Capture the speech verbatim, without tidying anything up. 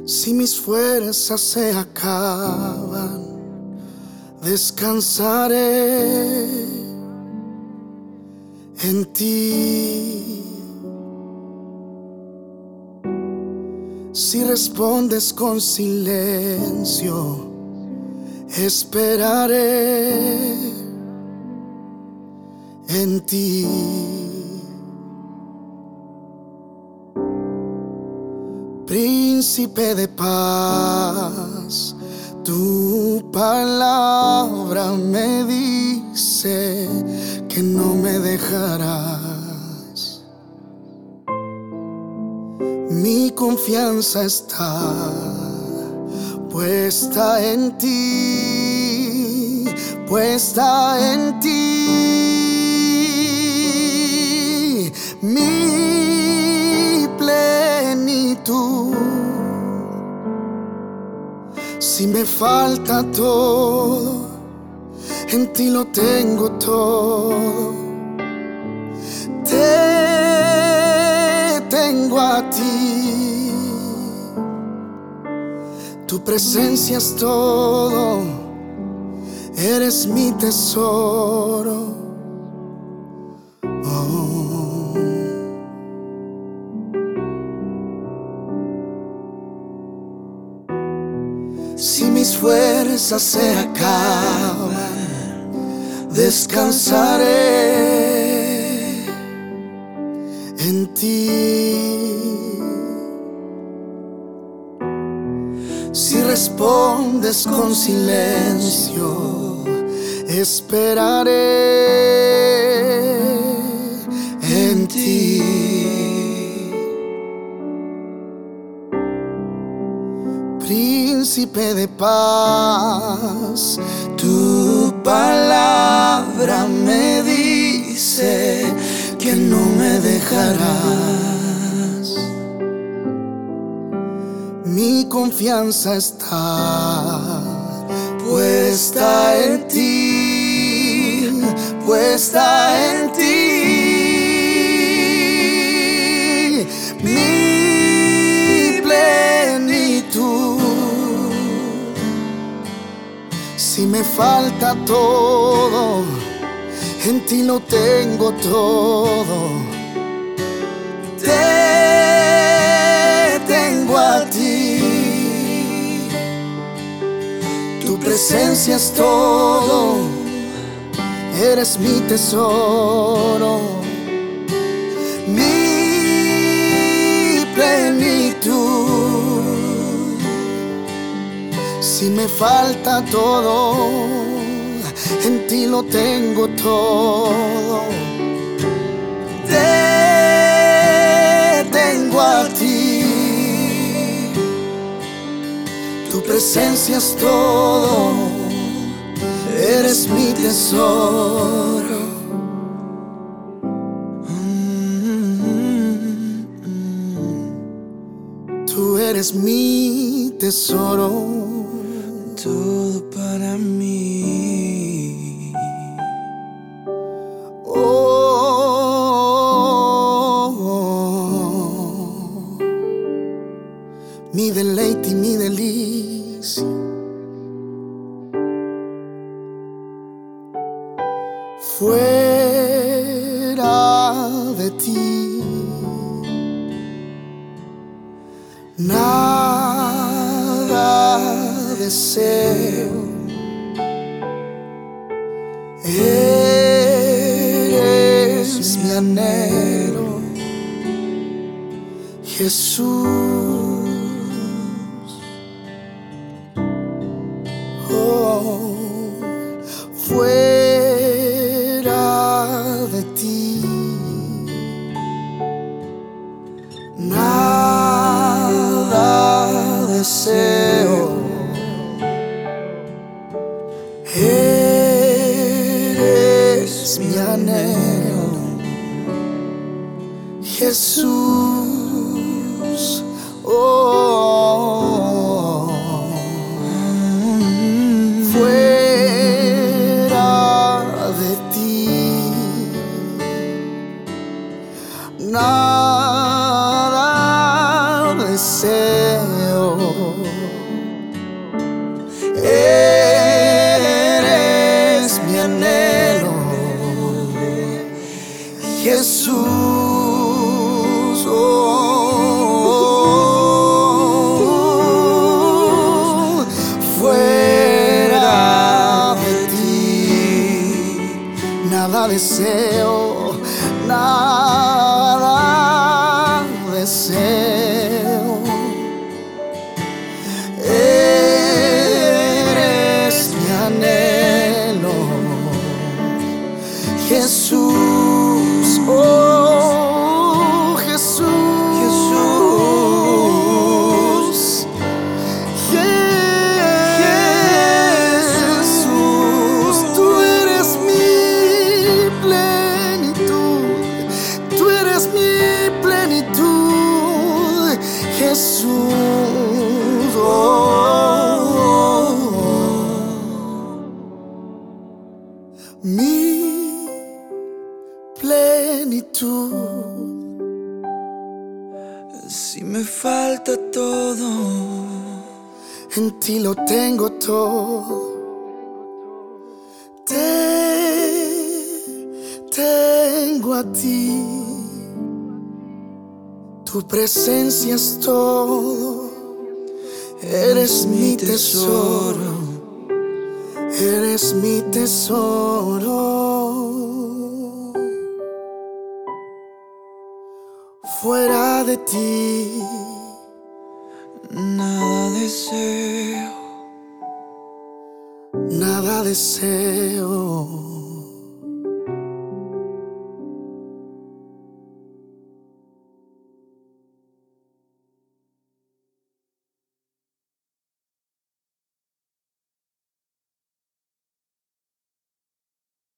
Si mis fuerzas se acaban, descansaré en ti. Si respondes con silencio, esperaré en ti. Príncipe de paz, tu palabra me dice que no me dejarás. Mi confianza está puesta en ti, puesta en ti. Mi plenitud. Si me falta todo, en ti lo tengo todo. Te tengo a ti. Tu presencia es todo, eres mi tesoro. Oh. Si mis fuerzas se acaban, descansaré en ti. Si respondes con silencio, esperaré en ti. Príncipe de paz, tu palabra me dice que no me dejarás. Mi confianza está puesta en ti, puesta en ti. Mi plenitud. Si me falta todo, en ti lo tengo todo. Te tengo a ti. Tu presencia es todo, eres mi tesoro. Mi plenitud. Si me falta todo, en ti lo tengo todo. Te tengo a ti. Tu presencia es todo, eres mi tesoro. Tú eres mi tesoro. Todo para mí. Oh, oh, oh. Mi deleite y mi delicia. Fuera de ti nada deseo. Eres mi anhelo, Jesús. Oh, fuera de ti nada deseo. Eres mi anhelo, Jesús. Oh, fuera de ti nada deseo. Jesús. Oh, oh, oh. Mi plenitud. Si me falta todo, en ti lo tengo todo. Te tengo a ti. Tu presencia es todo. Eres mi tesoro. Eres mi tesoro. Fuera de ti nada deseo. nada deseo.